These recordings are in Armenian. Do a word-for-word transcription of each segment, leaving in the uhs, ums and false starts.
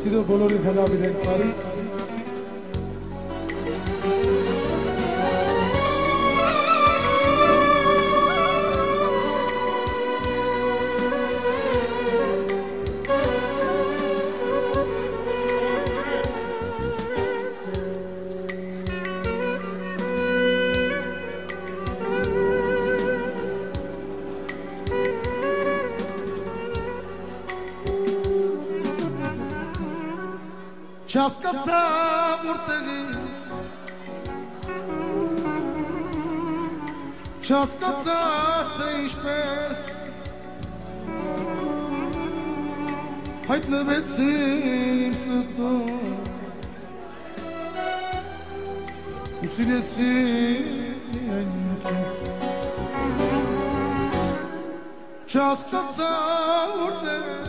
Սիրո բոլորին հրավիր ենք բարի Չհասկացա որտեղից Չհասկացա թե ինչպես հայտնվեցին իմ սրտում ու սիրեցի միայն քեզ Չհասկացա որտեղից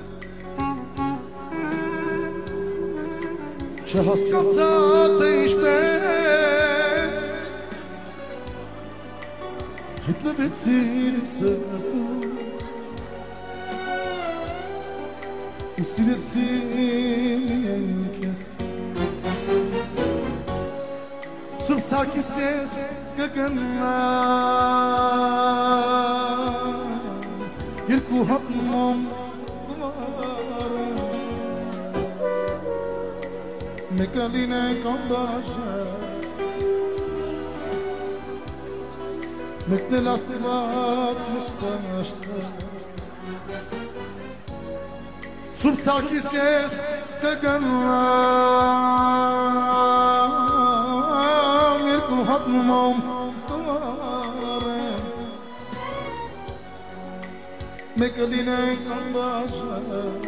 Չհասկացա թե ինչպես հայտնվեցին իմ սրտում ու սիրեցի միայն քեզ Սուրբ Սարգիս ես կգնամ երկու հատ մոմ Մեկը լինենք անբաժան Մեկն էլ Աստված մեզ պաշտպան Սուրբ Սարգիս ես կգնամ երկու հատ մոմ տվարեմ Մեկը լինենք անբաժան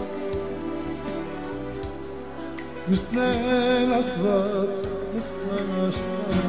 Մյուսն էլ Աստված մեզ պաշտպան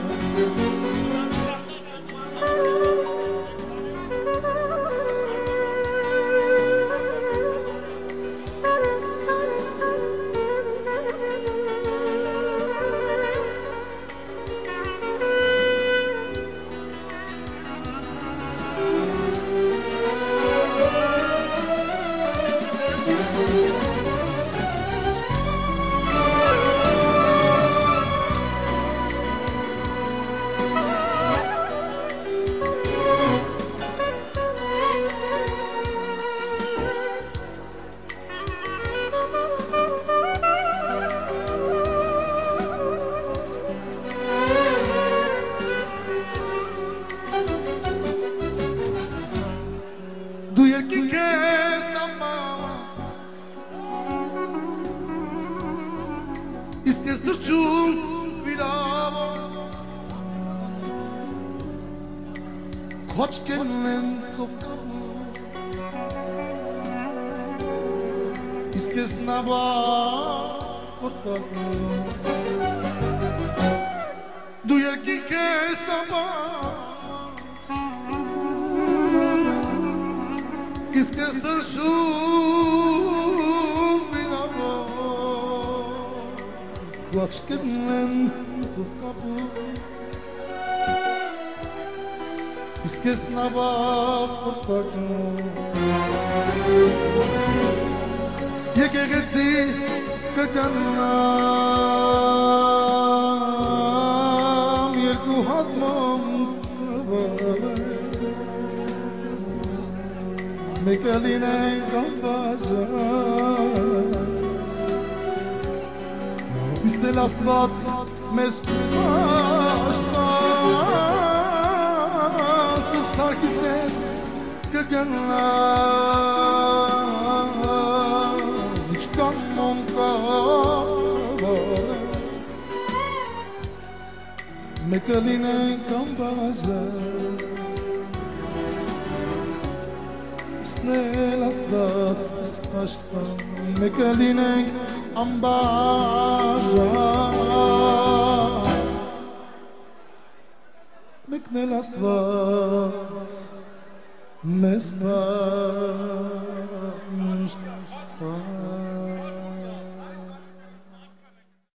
Դու երկինք ես ամաց Իսկ ես դրճում վիրավոր Քոչկերն են ծովկավոր Իսկ ես նավար որտակում Դու երկինք ես ամաց Իսկ ես դրժում վիրավոր Քոչկերն են ծովկավոր Իսկ ես նավար որտակում Եկեղեցի կգնամ երկու հատ մոմ Մեկը լինենք անբաժան Իսկ էլ Աստված մեզ պաշտպան Սուրբ Սարգիս ես կգնամ Ինչքան մոմ կավար Մեկը լինենք անբաժան Սնել Աստված մեզ պաշտպան Մեկը լինենք անբաժան Մեկն էլ Աստված մեզ պաշտպան